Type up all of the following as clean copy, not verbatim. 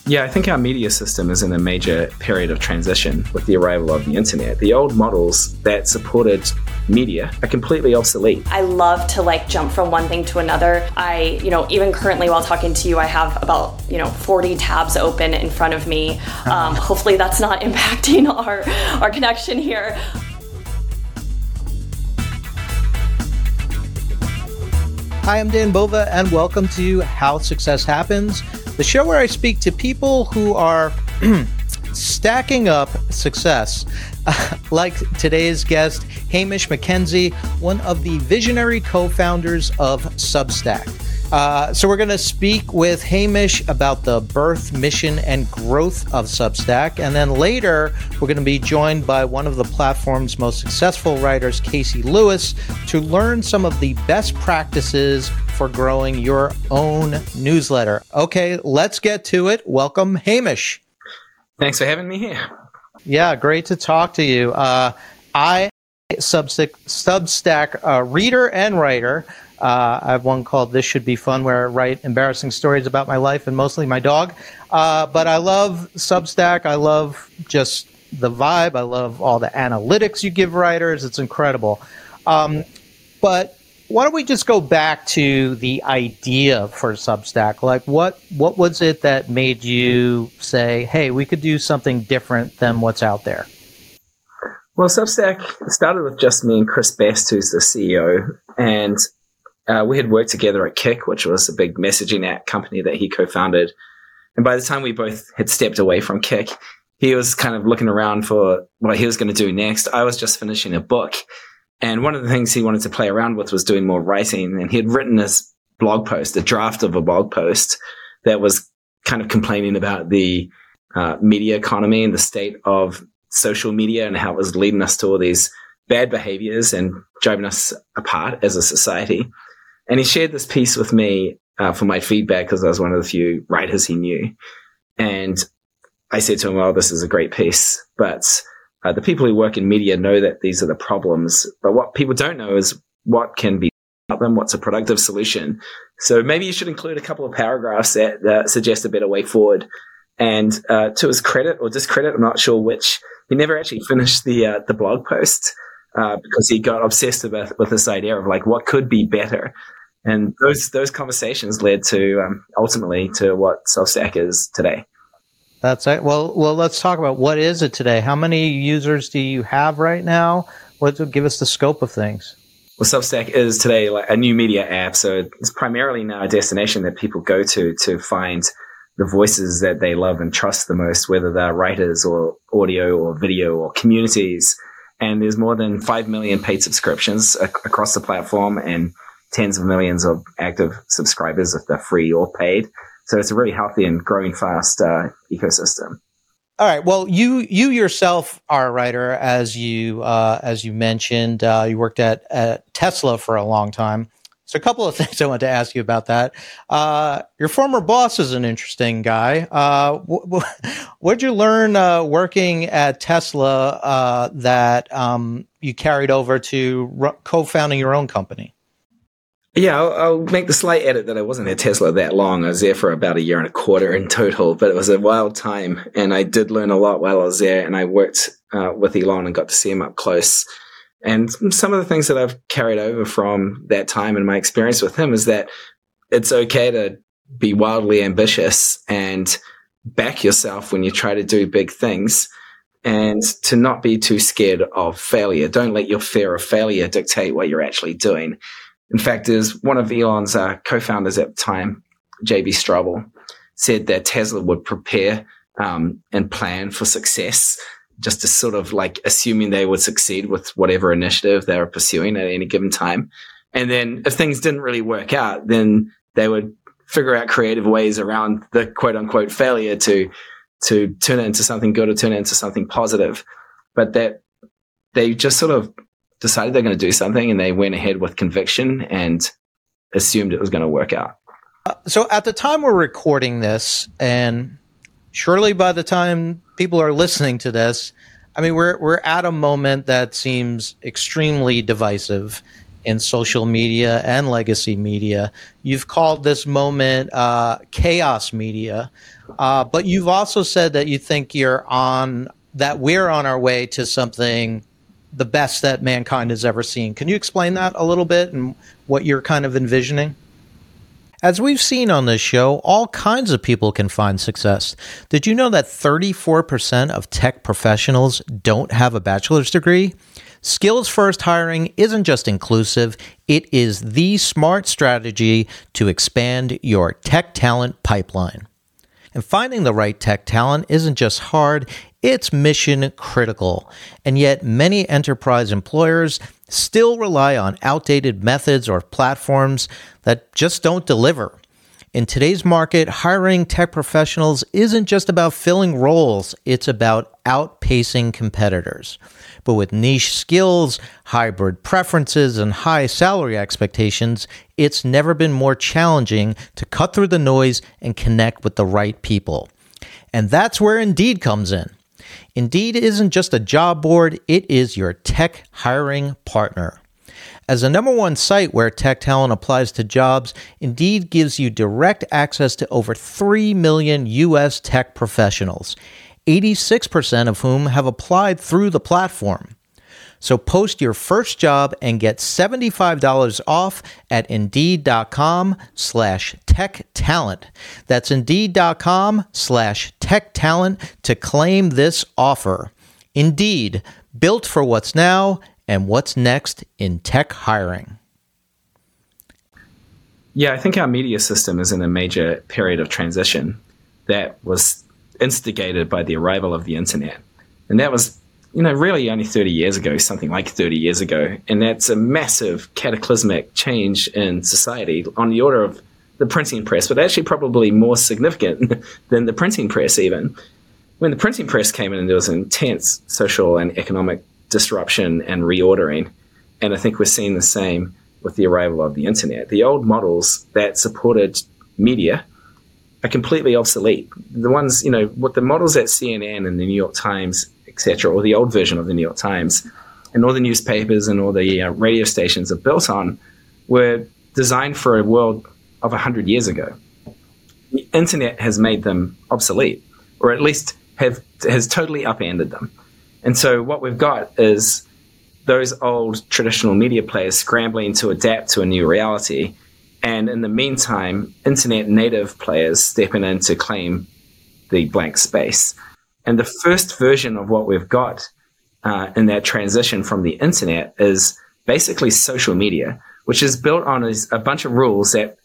Yeah, I think our media system is in a major period of transition with the arrival of the internet. The old models that supported media are completely obsolete. I love to jump from one thing to another. Even currently while talking to you, I have about 40 tabs open in front of me. Hopefully that's not impacting our connection here. Hi, I'm Dan Bova, and welcome to How Success Happens, the show where I speak to people who are stacking up success. Like today's guest, Hamish McKenzie, one of the visionary co-founders of Substack. So we're going to speak with Hamish about the birth, mission, and growth of Substack. And then later, we're going to be joined by one of the platform's most successful writers, Casey Lewis, to learn some of the best practices for growing your own newsletter. Okay, let's get to it. Welcome, Hamish. Thanks for having me here. Yeah, great to talk to you. I Substack reader and writer. I have one called This Should Be Fun, where I write embarrassing stories about my life and mostly my dog. But I love Substack. I love just the vibe. I love all the analytics you give writers. It's incredible. But why don't we just go back to the idea for Substack? What was it that made you say, hey, we could do something different than what's out there? Well, Substack started with just me and Chris Best, who's the CEO, and we had worked together at Kik, which was a big messaging app company that he co-founded. And by the time we both had stepped away from Kik, he was kind of looking around for what he was going to do next. I was just finishing a book. And one of the things he wanted to play around with was doing more writing. And he had written this blog post, a draft of a blog post that was kind of complaining about the media economy and the state of social media and how it was leading us to all these bad behaviors and driving us apart as a society. And he shared this piece with me for my feedback because I was one of the few writers he knew. And I said to him, well, this is a great piece, but the people who work in media know that these are the problems. But what people don't know is what can be about them, what's a productive solution. So maybe you should include a couple of paragraphs that suggest a better way forward. And to his credit or discredit, I'm not sure which, he never actually finished the blog post because he got obsessed with this idea of what could be better. And those conversations led to ultimately to what Substack is today. That's it. Well, let's talk about what is it today. How many users do you have right now? Give us the scope of things. Well, Substack is today a new media app, so it's primarily now a destination that people go to find the voices that they love and trust the most, whether they're writers or audio or video or communities. And there's more than 5 million paid subscriptions across the platform and tens of millions of active subscribers if they're free or paid. So it's a really healthy and growing fast ecosystem. All right. Well, you yourself are a writer, as you mentioned. You worked at Tesla for a long time. So a couple of things I want to ask you about that. Your former boss is an interesting guy. What did you learn working at Tesla that you carried over to co-founding your own company? Yeah, I'll make the slight edit that I wasn't at Tesla that long. I was there for about 1.25 years in total, but it was a wild time. And I did learn a lot while I was there. And I worked with Elon and got to see him up close. And some of the things that I've carried over from that time and my experience with him is that it's okay to be wildly ambitious and back yourself when you try to do big things and to not be too scared of failure. Don't let your fear of failure dictate what you're actually doing. In fact, as one of Elon's co-founders at the time, J.B. Straubel, said that Tesla would prepare and plan for success, just to sort of assuming they would succeed with whatever initiative they were pursuing at any given time. And then if things didn't really work out, then they would figure out creative ways around the quote unquote failure to turn it into something good or turn it into something positive. But that they just sort of decided they're going to do something and they went ahead with conviction and assumed it was going to work out. So at the time we're recording this, and surely by the time people are listening to this, I mean, we're at a moment that seems extremely divisive in social media and legacy media. You've called this moment chaos media. But you've also said that you think we're on our way to something the best that mankind has ever seen. Can you explain that a little bit and what you're kind of envisioning? As we've seen on this show, all kinds of people can find success. Did you know that 34% of tech professionals don't have a bachelor's degree? Skills-first hiring isn't just inclusive, it is the smart strategy to expand your tech talent pipeline. And finding the right tech talent isn't just hard, it's mission critical. And yet many enterprise employers still rely on outdated methods or platforms that just don't deliver. In today's market, hiring tech professionals isn't just about filling roles, it's about outpacing competitors. But with niche skills, hybrid preferences, and high salary expectations, it's never been more challenging to cut through the noise and connect with the right people. And that's where Indeed comes in. Indeed isn't just a job board, it is your tech hiring partner. As the number one site where tech talent applies to jobs, Indeed gives you direct access to over 3 million U.S. tech professionals, 86% of whom have applied through the platform. So post your first job and get $75 off at Indeed.com/tech talent. That's Indeed.com/tech talent to claim this offer. Indeed, built for what's now and what's next in tech hiring. Yeah, I think our media system is in a major period of transition that was instigated by the arrival of the internet. And that was, really only 30 years ago, something like 30 years ago. And that's a massive cataclysmic change in society on the order of the printing press, but actually probably more significant than the printing press even. When the printing press came in, there was intense social and economic disruption and reordering. And I think we're seeing the same with the arrival of the internet. The old models that supported media are completely obsolete. The ones, what the models at CNN and the New York Times, etc., or the old version of the New York Times, and all the newspapers and all the radio stations are built on, were designed for a world of 100 years ago. The internet has made them obsolete, or at least has totally upended them. And so what we've got is those old traditional media players scrambling to adapt to a new reality. And in the meantime, internet native players stepping in to claim the blank space. And the first version of what we've got in that transition from the internet is basically social media, which is built on a bunch of rules that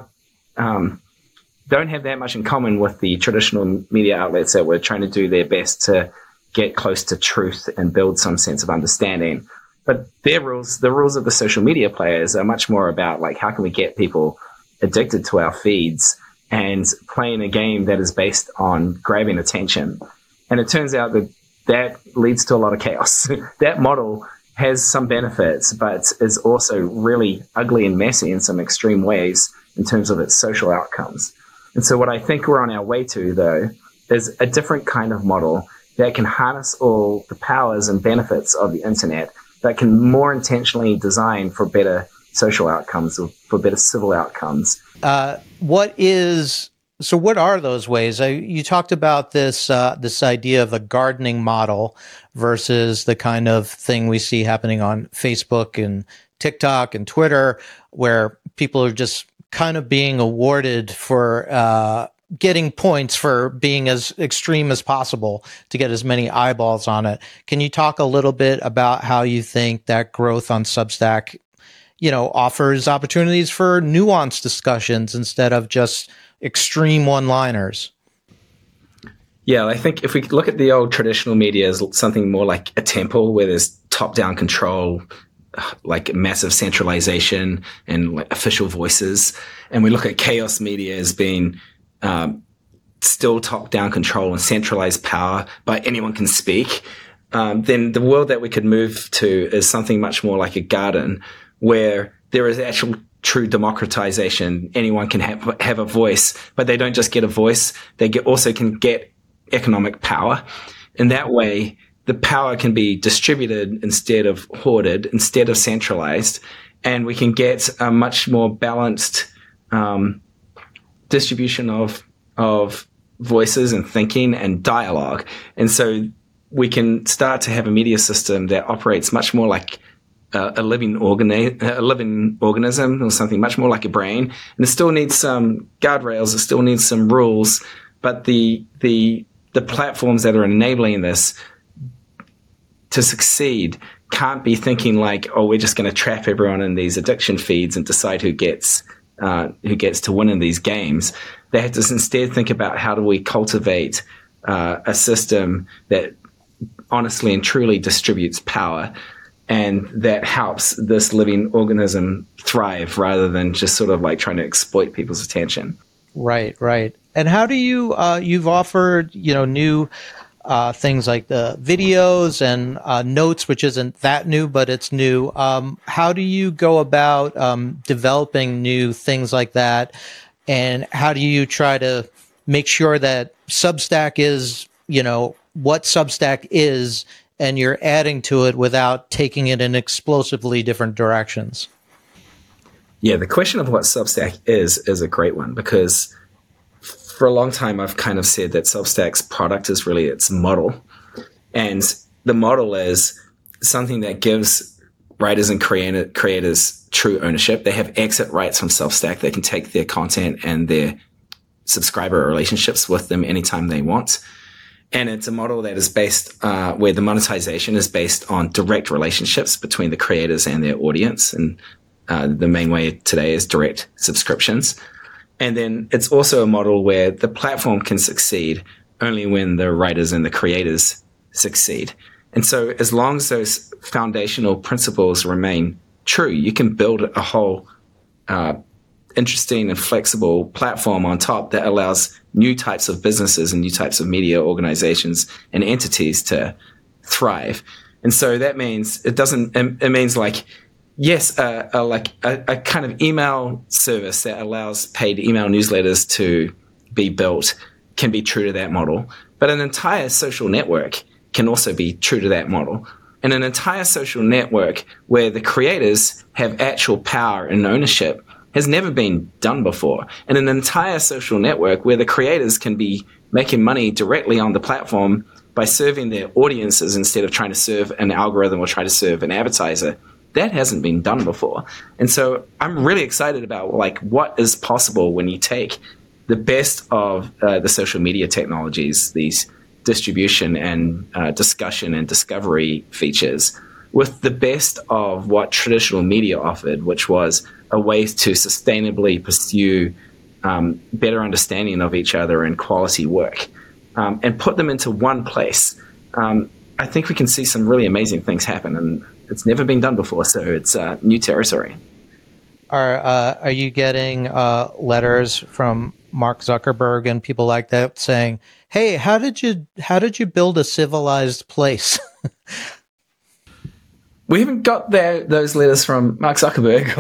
don't have that much in common with the traditional media outlets that were trying to do their best to get close to truth and build some sense of understanding. But their rules, the rules of the social media players, are much more about how can we get people addicted to our feeds and playing a game that is based on grabbing attention. And it turns out that leads to a lot of chaos. That model has some benefits, but is also really ugly and messy in some extreme ways in terms of its social outcomes. And so what I think we're on our way to, though, is a different kind of model that can harness all the powers and benefits of the internet, that can more intentionally design for better social outcomes or for better civil outcomes. What are those ways? You talked about this idea of a gardening model versus the kind of thing we see happening on Facebook and TikTok and Twitter, where people are just kind of being awarded for getting points for being as extreme as possible to get as many eyeballs on it. Can you talk a little bit about how you think that growth on Substack, offers opportunities for nuanced discussions instead of just extreme one-liners? Yeah, I think if we look at the old traditional media as something more like a temple where there's top-down control, like massive centralization and official voices, and we look at chaos media as being still top-down control and centralized power, but anyone can speak, then the world that we could move to is something much more like a garden where there is actual true democratization. Anyone can have a voice, but they don't just get a voice, they also can get economic power. In that way, the power can be distributed instead of hoarded, instead of centralized, and we can get a much more balanced distribution of voices and thinking and dialogue. And so we can start to have a media system that operates much more like a living organism, or something much more like a brain. And it still needs some guardrails, it still needs some rules, but the platforms that are enabling this to succeed can't be thinking like, oh, we're just going to trap everyone in these addiction feeds and decide who gets to win in these games. They have to instead think about, how do we cultivate a system that honestly and truly distributes power, and that helps this living organism thrive, rather than just sort of like trying to exploit people's attention. Right. And how do you, you've offered, new things like the videos and notes, which isn't that new, but it's new. How do you go about developing new things like that? And how do you try to make sure that Substack is, what Substack is, and you're adding to it without taking it in explosively different directions? Yeah, the question of what Substack is a great one, because for a long time I've kind of said that Substack's product is really its model. And the model is something that gives writers and creators true ownership. They have exit rights from Substack. They can take their content and their subscriber relationships with them anytime they want. And it's a model that is based, where the monetization is based on direct relationships between the creators and their audience. And the main way today is direct subscriptions. And then it's also a model where the platform can succeed only when the writers and the creators succeed. And so as long as those foundational principles remain true, you can build a whole interesting and flexible platform on top that allows new types of businesses and new types of media organizations and entities to thrive. And so that means it means like, yes, a kind of email service that allows paid email newsletters to be built can be true to that model. But an entire social network can also be true to that model. And an entire social network where the creators have actual power and ownership has never been done before. And an entire social network where the creators can be making money directly on the platform by serving their audiences instead of trying to serve an algorithm or try to serve an advertiser. That hasn't been done before. And so I'm really excited about like what is possible when you take the best of the social media technologies, these distribution and discussion and discovery features, with the best of what traditional media offered, which was a way to sustainably pursue better understanding of each other and quality work, and put them into one place. I think we can see some really amazing things happen, and it's never been done before, so it's new territory. Are you getting letters from Mark Zuckerberg and people like that saying, "Hey, how did you build a civilized place?" We haven't got those letters from Mark Zuckerberg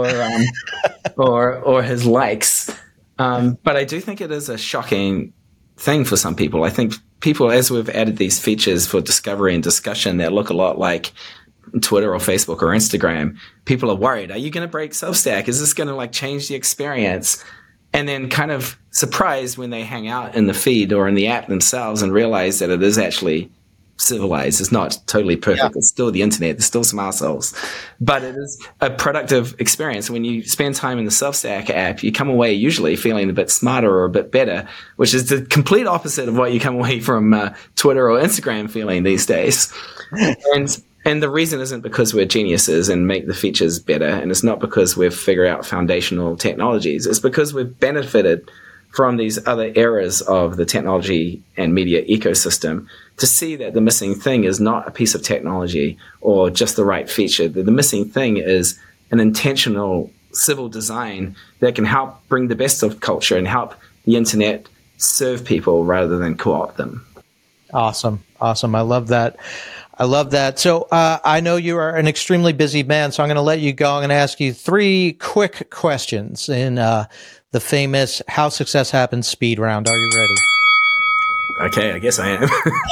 or his likes, but I do think it is a shocking thing for some people. I think people, as we've added these features for discovery and discussion that look a lot like Twitter or Facebook or Instagram, people are worried. Are you going to break Substack? Is this going to like change the experience? And then kind of surprised when they hang out in the feed or in the app themselves and realize that it is actually civilized. It's not totally perfect. Yeah. It's still the internet. There's still some assholes, but it is a productive experience. When you spend time in the Substack app, you come away usually feeling a bit smarter or a bit better, which is the complete opposite of what you come away from Twitter or Instagram feeling these days. And the reason isn't because we're geniuses and make the features better, and it's not because we've figured out foundational technologies. It's because we've benefited from these other eras of the technology and media ecosystem to see that the missing thing is not a piece of technology or just the right feature. The missing thing is an intentional civil design that can help bring the best of culture and help the internet serve people rather than co-opt them. Awesome. I love that. So I know you are an extremely busy man, so I'm going to let you go. I'm going to ask you 3 quick questions in the famous How Success Happens speed round. Are you ready? Okay, I guess I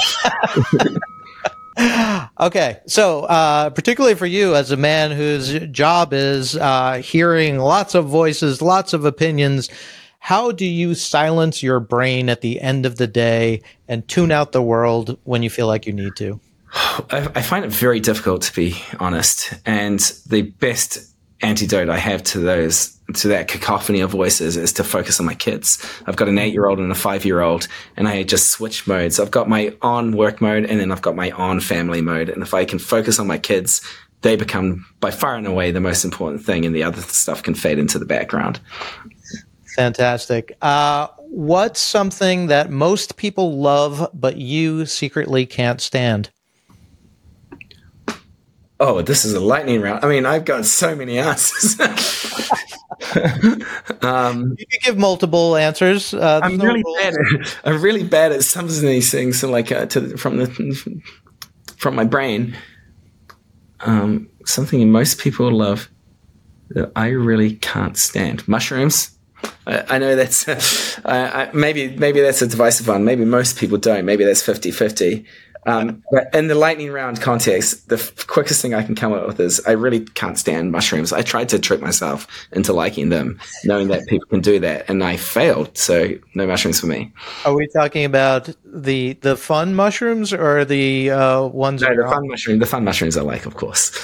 am. Okay, so particularly for you as a man whose job is hearing lots of voices, lots of opinions, how do you silence your brain at the end of the day and tune out the world when you feel like you need to? I find it very difficult, to be honest. And the best antidote I have to that cacophony of voices is to focus on my kids. I've got an 8-year-old and a 5-year-old, and I just switch modes. I've got my on work mode, and then I've got my on family mode. And if I can focus on my kids, they become by far and away the most important thing, and the other stuff can fade into the background. Fantastic. What's something that most people love, but you secretly can't stand? Oh, this is a lightning round. I mean, I've got so many answers. You can give multiple answers. I'm really bad at some of these things. So like from my brain, something most people love that I really can't stand: mushrooms. I know that's maybe that's a divisive one. Maybe most people don't. Maybe that's 50-50. But in the lightning round context, the quickest thing I can come up with is I really can't stand mushrooms. I tried to trick myself into liking them, knowing that people can do that, and I failed. So no mushrooms for me. Are we talking about the fun mushrooms or the ones? No, the fun mushrooms I like, of course.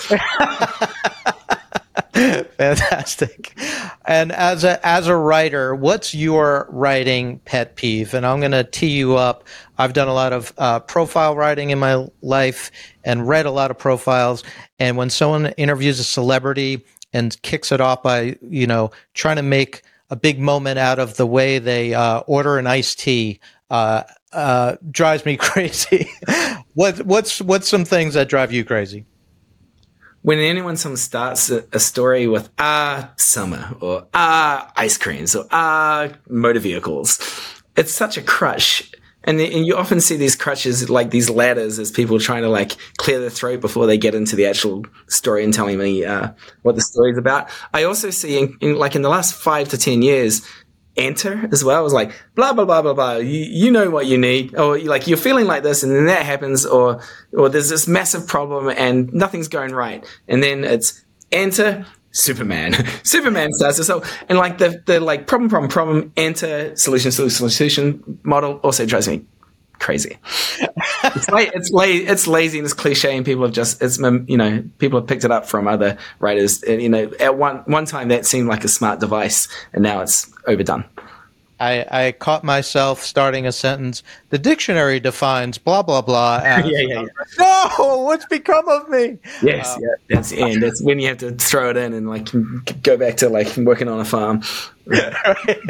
Fantastic. And as a writer, what's your writing pet peeve? And I'm going to tee you up. I've done a lot of profile writing in my life and read a lot of profiles. And when someone interviews a celebrity and kicks it off by, trying to make a big moment out of the way they order an iced tea, drives me crazy. What's some things that drive you crazy? When someone starts a story with summer or ice creams or motor vehicles, it's such a crutch. And you often see these crutches, like these ladders, as people trying to like clear their throat before they get into the actual story and telling me what the story is about. I also see in the last 5 to 10 years, Enter as well. It was like blah blah blah blah blah. You know what you need, or like you're feeling like this, and then that happens, or there's this massive problem and nothing's going right, and then it's Enter Superman. Superman starts this whole, and like the like problem Enter solution model also drives me crazy. It's lazy and it's cliche, and people have people have picked it up from other writers. And, at one time that seemed like a smart device, and now it's overdone. I caught myself starting a sentence. The dictionary defines blah blah blah. Yeah. No, what's become of me? Yes, that's the end. That's when you have to throw it in and like go back to like working on a farm. Right.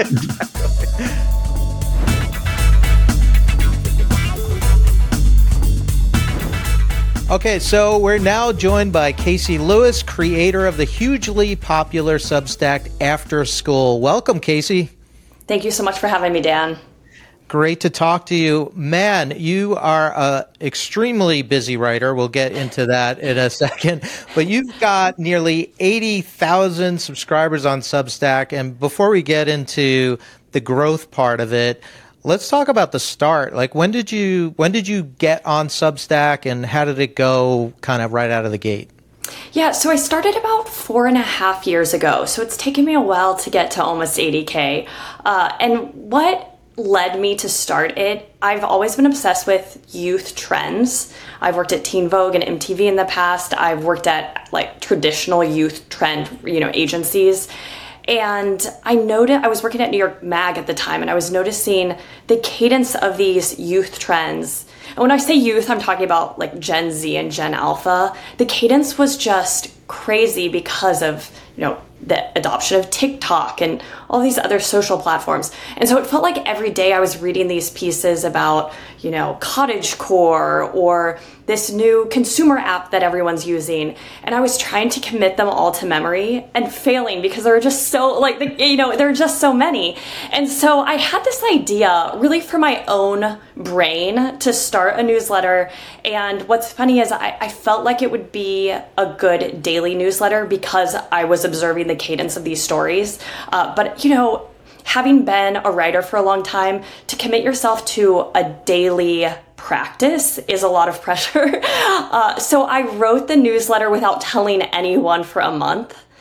Okay, so we're now joined by Casey Lewis, creator of the hugely popular Substack After School. Welcome, Casey. Thank you so much for having me, Dan. Great to talk to you. Man, you are an extremely busy writer. We'll get into that in a second. But you've got nearly 80,000 subscribers on Substack. And before we get into the growth part of it, let's talk about the start. Like, when did you get on Substack, and how did it go kind of right out of the gate? Yeah, so I started about 4.5 years ago. So it's taken me a while to get to almost 80K. And what led me to start it, I've always been obsessed with youth trends. I've worked at Teen Vogue and MTV in the past. I've worked at like traditional youth trend, agencies. And I was working at New York Mag at the time, and I was noticing the cadence of these youth trends. And when I say youth, I'm talking about like Gen Z and Gen Alpha. The cadence was just crazy because of, the adoption of TikTok and all these other social platforms. And so it felt like every day I was reading these pieces about, cottagecore or this new consumer app that everyone's using. And I was trying to commit them all to memory and failing because there were just so there are just so many. And so I had this idea really for my own brain to start a newsletter. And what's funny is I felt like it would be a good daily newsletter because I was observing the cadence of these stories. But having been a writer for a long time, to commit yourself to a daily practice is a lot of pressure. So I wrote the newsletter without telling anyone for a month.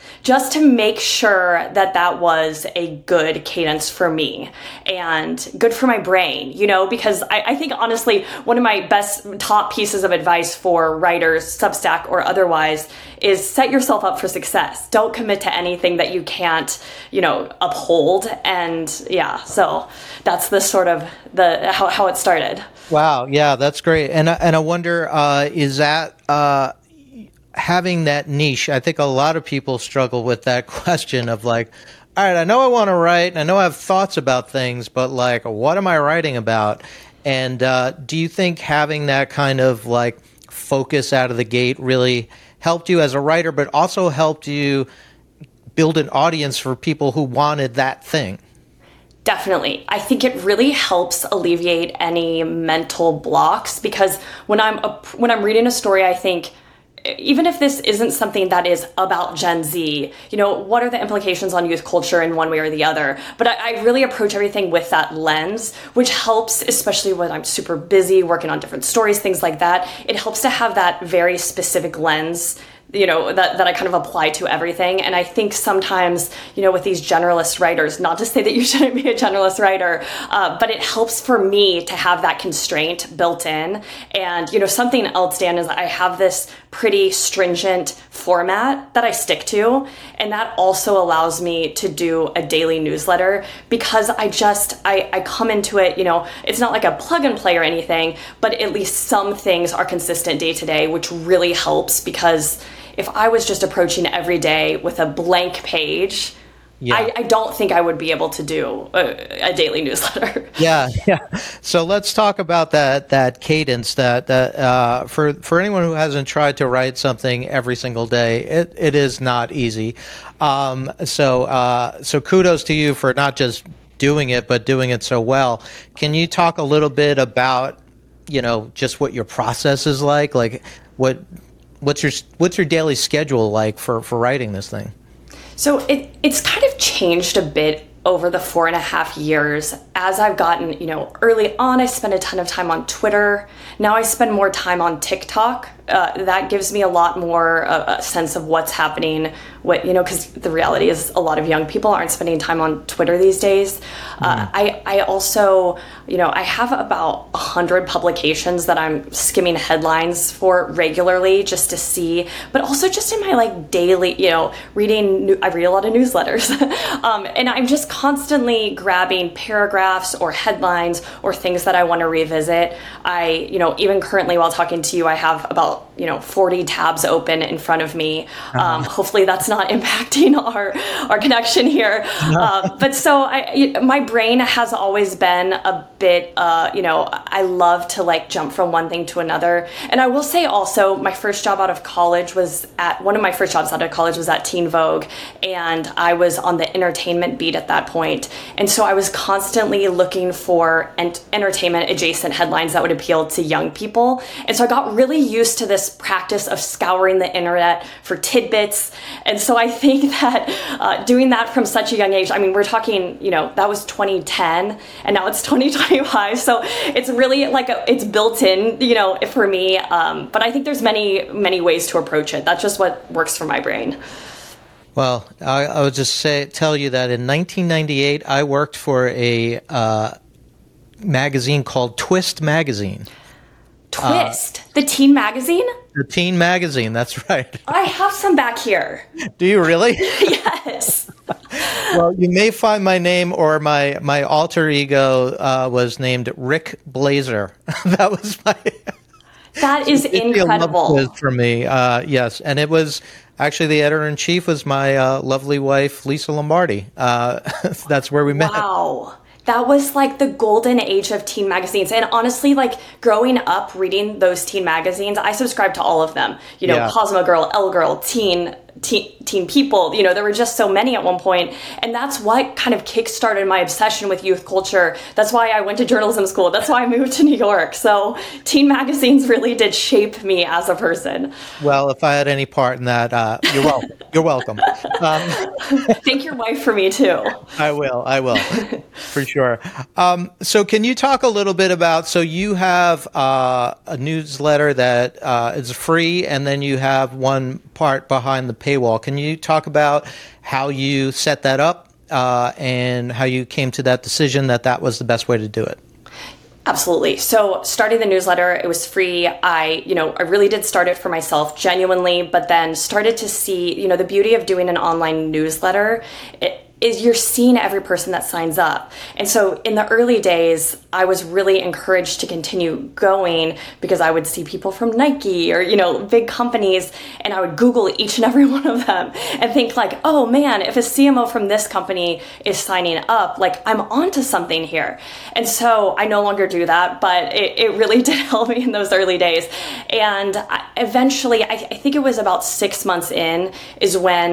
just to make sure that that was a good cadence for me and good for my brain, because I think honestly, one of my best top pieces of advice for writers, Substack or otherwise, is set yourself up for success. Don't commit to anything that you can't, uphold. And so that's the sort of how it started. Wow. Yeah, that's great. And I wonder, is that, having that niche? I think a lot of people struggle with that question of like, all right, I know I want to write, and I know I have thoughts about things, but like, what am I writing about? And do you think having that kind of like focus out of the gate really helped you as a writer, but also helped you build an audience for people who wanted that thing? Definitely. I think it really helps alleviate any mental blocks, because when I'm reading a story, I think, even if this isn't something that is about Gen Z, what are the implications on youth culture in one way or the other? But I really approach everything with that lens, which helps, especially when I'm super busy working on different stories, things like that. It helps to have that very specific lens, that I kind of apply to everything. And I think sometimes, with these generalist writers, not to say that you shouldn't be a generalist writer, but it helps for me to have that constraint built in. And, something else, Dan, is I have this pretty stringent format that I stick to. And that also allows me to do a daily newsletter, because I come into it, it's not like a plug and play or anything, but at least some things are consistent day to day, which really helps, because if I was just approaching every day with a blank page, I don't think I would be able to do a daily newsletter. Yeah. So let's talk about that cadence. That for anyone who hasn't tried to write something every single day, it is not easy. So kudos to you for not just doing it, but doing it so well. Can you talk a little bit about just what your process is like? Like what's your daily schedule like for writing this thing? So it's kind of changed a bit over the 4.5 years. As I've gotten, early on, I spent a ton of time on Twitter. Now I spend more time on TikTok. That gives me a lot more a sense of what's happening. Because the reality is a lot of young people aren't spending time on Twitter these days. I also, I have about 100 publications that I'm skimming headlines for regularly just to see, but also just in my daily, reading. I read a lot of newsletters, and I'm just constantly grabbing paragraphs or headlines or things that I want to revisit. Even currently while talking to you, I have about 40 tabs open in front of me. Hopefully that's not impacting our connection here. But so my brain has always been a bit, I love to jump from one thing to another. And I will say also, one of my first jobs out of college was at Teen Vogue, and I was on the entertainment beat at that point. And so I was constantly looking for entertainment adjacent headlines that would appeal to young people. And so I got really used to this practice of scouring the internet for tidbits. And so I think that doing that from such a young age, we're talking, that was 2010 and now it's 2025. So it's really it's built in, for me. But I think there's many, many ways to approach it. That's just what works for my brain. Well, I would just tell you that in 1998, I worked for a magazine called Twist Magazine. Twist? The teen magazine? The teen magazine, that's right. I have some back here. Do you really? Yes. Well, you may find my name, or my alter ego was named Rick Blazer. That was my... That is incredible. For me, yes. And it was... Actually, the editor-in-chief was my lovely wife, Lisa Lombardi. That's where we met. Wow. That was the golden age of teen magazines. And honestly, growing up reading those teen magazines, I subscribed to all of them. Cosmo Girl, Elle Girl, Teen People, there were just so many at one point. And that's what kind of kickstarted my obsession with youth culture. That's why I went to journalism school. That's why I moved to New York. So teen magazines really did shape me as a person. Well, if I had any part in that, you're welcome. You're welcome. Thank your wife for me too. I will, for sure. So can you talk a little bit about, so you have a newsletter that is free, and then you have one part behind the paywall. Can Can you talk about how you set that up and how you came to that decision that that was the best way to do it? Absolutely. So starting the newsletter, it was free. I really did start it for myself genuinely, but then started to see, the beauty of doing an online newsletter is you're seeing every person that signs up. And so in the early days, I was really encouraged to continue going because I would see people from Nike or, big companies, and I would Google each and every one of them and think like, oh man, if a CMO from this company is signing up, like I'm onto something here. And so I no longer do that, but it really did help me in those early days. And eventually, I think it was about 6 months in is when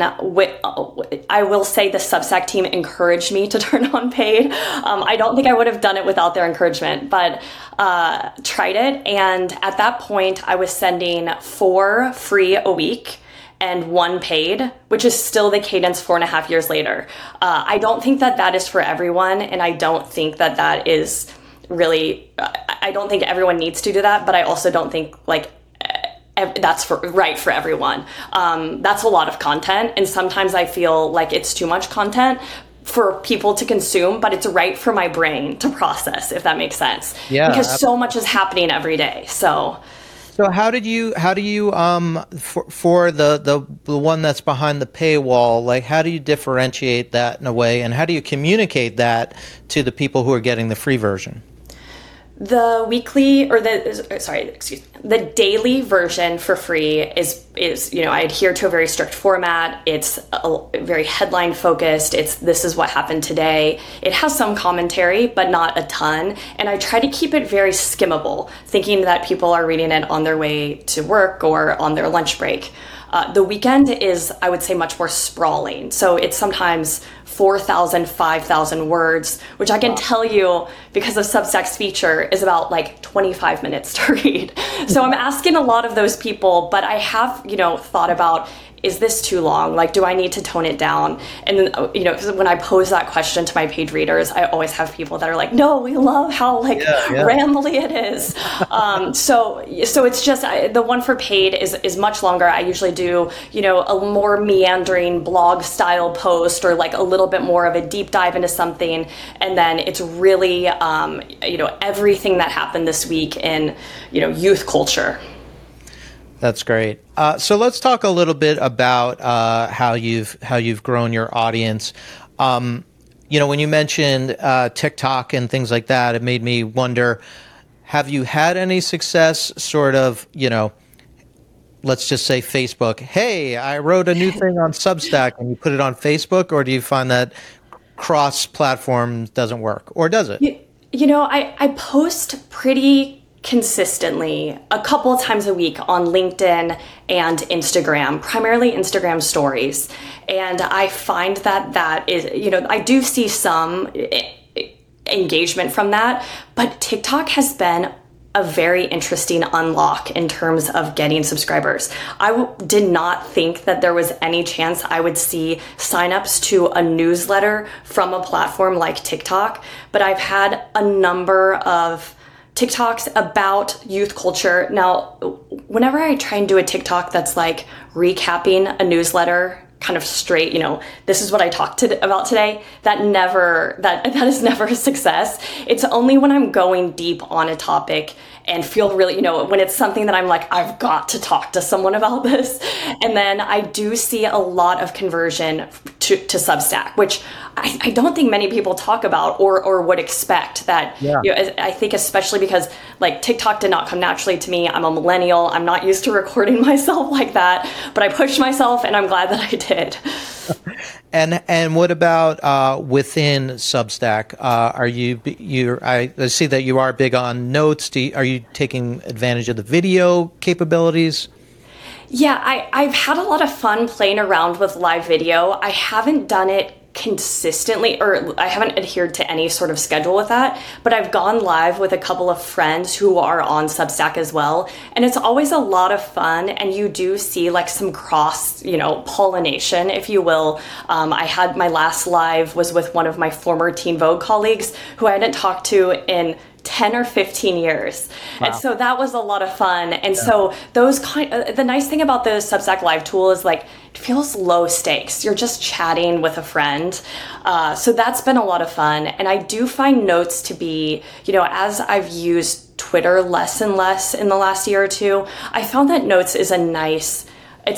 I will say the Substack team encouraged me to turn on paid. I don't think I would have done it without their encouragement, but tried it. And at that point, I was sending 4 free a week and 1 paid, which is still the cadence 4.5 years later. I don't think that is for everyone. And I don't think that is really, I don't think everyone needs to do that, but I also don't think that's right for everyone. That's a lot of content. And sometimes I feel like it's too much content for people to consume, but it's right for my brain to process, if that makes sense. Yeah. Because so much is happening every day. So how do you for the one that's behind the paywall, like how do you differentiate that in a way, and how do you communicate that to the people who are getting the free version? The weekly or the daily version for free is I adhere to a very strict format. It's very headline focused. This is what happened today. It has some commentary, but not a ton. And I try to keep it very skimmable, thinking that people are reading it on their way to work or on their lunch break. The weekend is, I would say, much more sprawling. So it's sometimes 4,000, 5,000 words, which I can tell you because of Substack's feature is about 25 minutes to read. So I'm asking a lot of those people, but I have, thought about, is this too long? Do I need to tone it down? And then, because when I pose that question to my paid readers, I always have people that are like, no, we love how rambly it is. So it's just, the one for paid is much longer. I usually do, a more meandering blog style post or a little bit more of a deep dive into something. And then it's really, everything that happened this week in, youth culture. That's great. So let's talk a little bit about how you've grown your audience. When you mentioned TikTok and things like that, it made me wonder: have you had any success? Sort of, let's just say Facebook. Hey, I wrote a new thing on Substack, and you put it on Facebook, or do you find that cross-platform doesn't work, or does it? I post pretty consistently a couple of times a week on LinkedIn and Instagram, primarily Instagram stories. And I find that is, I do see some engagement from that, but TikTok has been a very interesting unlock in terms of getting subscribers. I did not think that there was any chance I would see signups to a newsletter from a platform like TikTok, but I've had a number of TikToks about youth culture. Now, whenever I try and do a TikTok that's recapping a newsletter kind of straight, this is what I talked about today, that is never a success. It's only when I'm going deep on a topic and feel really, when it's something that I'm I've got to talk to someone about this. And then I do see a lot of conversion to Substack, which I don't think many people talk about or would expect that. Yeah. I think especially because TikTok did not come naturally to me. I'm a millennial. I'm not used to recording myself like that, but I pushed myself and I'm glad that I did. And what about within Substack? I see that you are big on notes. Are you taking advantage of the video capabilities? Yeah, I've had a lot of fun playing around with live video. I haven't done it consistently, or I haven't adhered to any sort of schedule with that, but I've gone live with a couple of friends who are on Substack as well. And it's always a lot of fun. And you do see some cross, pollination, if you will. I had my last live was with one of my former Teen Vogue colleagues who I hadn't talked to in 10 or 15 years. Wow. And so that was a lot of fun. And so the nice thing about the Substack Live tool is like, it feels low stakes. You're just chatting with a friend. So that's been a lot of fun. And I do find Notes to be, as I've used Twitter less and less in the last year or two, I found that Notes is a nice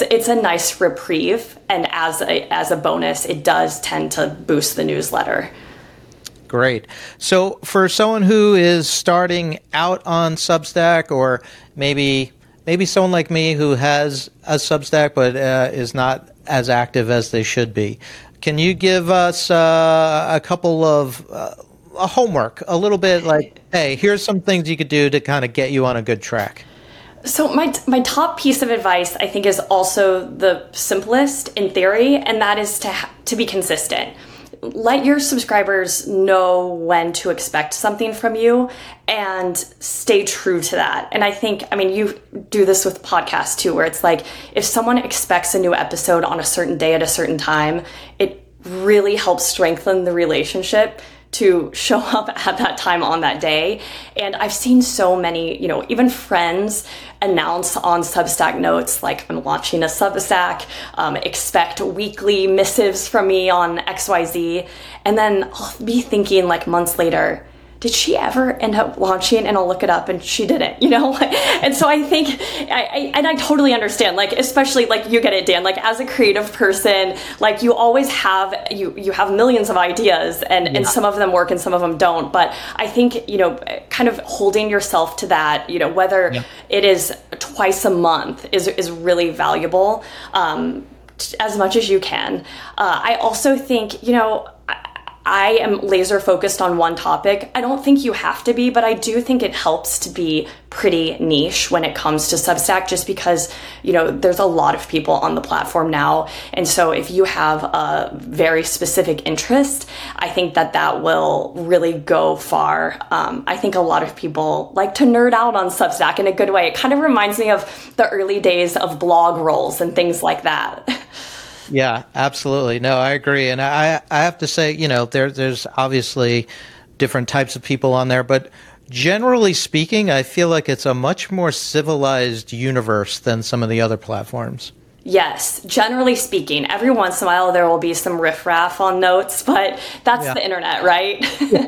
reprieve. And as a bonus, it does tend to boost the newsletter. Great. So for someone who is starting out on Substack, or maybe someone like me who has a Substack but is not as active as they should be, can you give us a couple of homework, a little bit like, hey, here's some things you could do to kind of get you on a good track? So my top piece of advice, I think, is also the simplest in theory, and that is to be consistent. Let your subscribers know when to expect something from you and stay true to that. And I think, you do this with podcasts too, where it's like, if someone expects a new episode on a certain day at a certain time, it really helps strengthen the relationship to show up at that time on that day. And I've seen so many, even friends announce on Substack Notes, like, I'm launching a Substack, expect weekly missives from me on XYZ. And then I'll be thinking like months later, did she ever end up launching? And I'll look it up and she didn't, And so I think, I totally understand, like, especially like you get it, Dan, like as a creative person, like you always have, you have millions of ideas and some of them work and some of them don't. But I think, kind of holding yourself to that, whether it is twice a month is really valuable, as much as you can. I also think, I am laser focused on one topic. I don't think you have to be, but I do think it helps to be pretty niche when it comes to Substack, just because, there's a lot of people on the platform now. And so if you have a very specific interest, I think that will really go far. I think a lot of people like to nerd out on Substack in a good way. It kind of reminds me of the early days of blog rolls and things like that. Yeah, absolutely. No, I agree. And I have to say, there's obviously different types of people on there, but generally speaking, I feel like it's a much more civilized universe than some of the other platforms. Yes, generally speaking. Every once in a while there will be some riffraff on Notes, but that's the internet, right?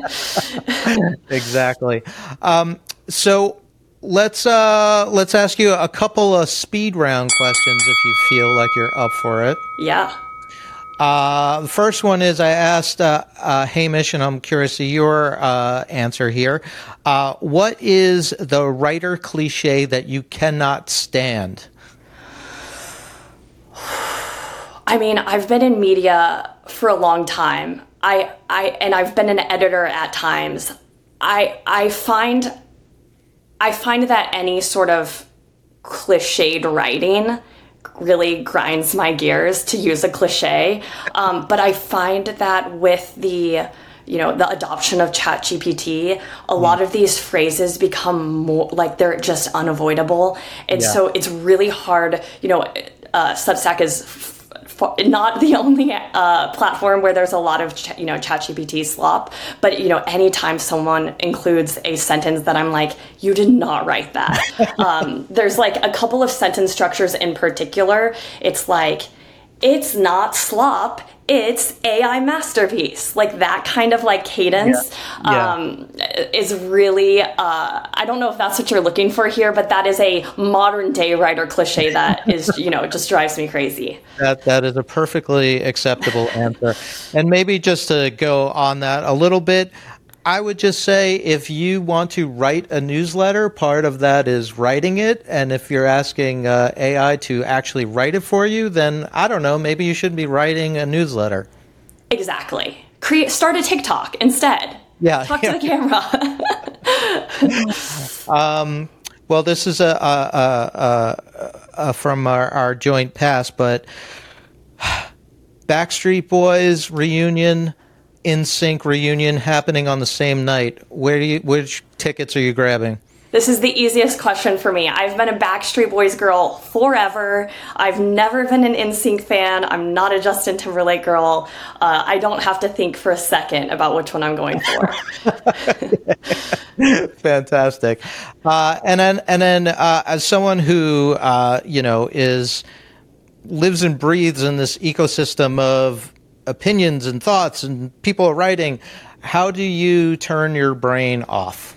Exactly. So let's ask you a couple of speed round questions if you feel like you're up for it. Yeah. The first one is, I asked Hamish, and I'm curious to your answer here. What is the writer cliche that you cannot stand? I've been in media for a long time. And I've been an editor at times. I find that any sort of cliched writing really grinds my gears, to use a cliche. But I find that with the adoption of ChatGPT, a lot of these phrases become more like they're just unavoidable. And so it's really hard. Substack is not the only platform where there's a lot of ChatGPT slop, but anytime someone includes a sentence that I'm like, you did not write that. There's like a couple of sentence structures in particular. It's like, it's not slop, it's AI masterpiece. Like that kind of like cadence is really, I don't know if that's what you're looking for here, but that is a modern day writer cliche that is, just drives me crazy. That is a perfectly acceptable answer. And maybe just to go on that a little bit, I would just say, if you want to write a newsletter, part of that is writing it. And if you're asking AI to actually write it for you, then I don't know, maybe you should be writing a newsletter. Exactly. Start a TikTok instead. Yeah. Talk to the camera. Well, this is from our joint past, but Backstreet Boys reunion, NSYNC reunion happening on the same night. Which tickets are you grabbing? This is the easiest question for me. I've been a Backstreet Boys girl forever. I've never been an NSYNC fan. I'm not a Justin Timberlake girl. I don't have to think for a second about which one I'm going for. Fantastic. And then as someone who lives and breathes in this ecosystem of opinions and thoughts and people are writing, how do you turn your brain off?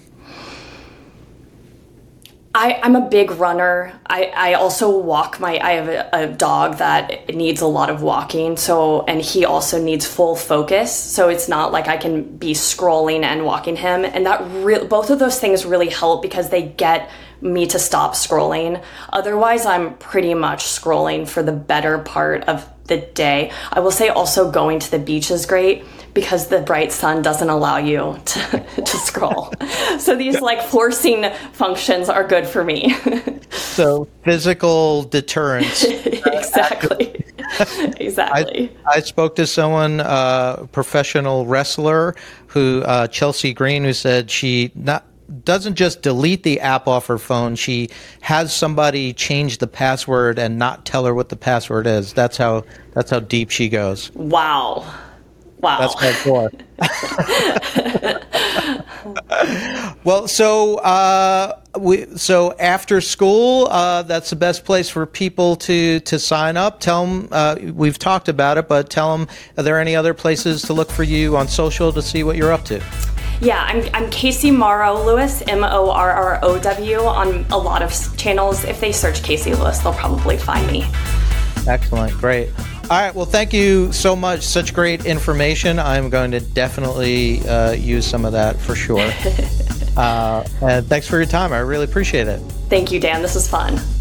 I'm a big runner. I also walk I have a dog that needs a lot of walking. And he also needs full focus. So it's not like I can be scrolling and walking him. And both of those things really help because they get me to stop scrolling. Otherwise, I'm pretty much scrolling for the better part of the day. I will say also going to the beach is great because the bright sun doesn't allow you to scroll. So these forcing functions are good for me. So physical deterrence. Exactly. Exactly. I spoke to someone, a professional wrestler, Chelsea Green, who said she doesn't just delete the app off her phone. She has somebody change the password and not tell her what the password is. That's how deep she goes. Wow. That's hardcore. Well, so after school, that's the best place for people to sign up. Tell them, we've talked about it, but tell them, are there any other places to look for you on social to see what you're up to? Yeah, I'm Casey Morrow Lewis, Morrow, on a lot of channels. If they search Casey Lewis, they'll probably find me. Excellent. Great. All right. Well, thank you so much. Such great information. I'm going to definitely use some of that for sure. And thanks for your time. I really appreciate it. Thank you, Dan. This was fun.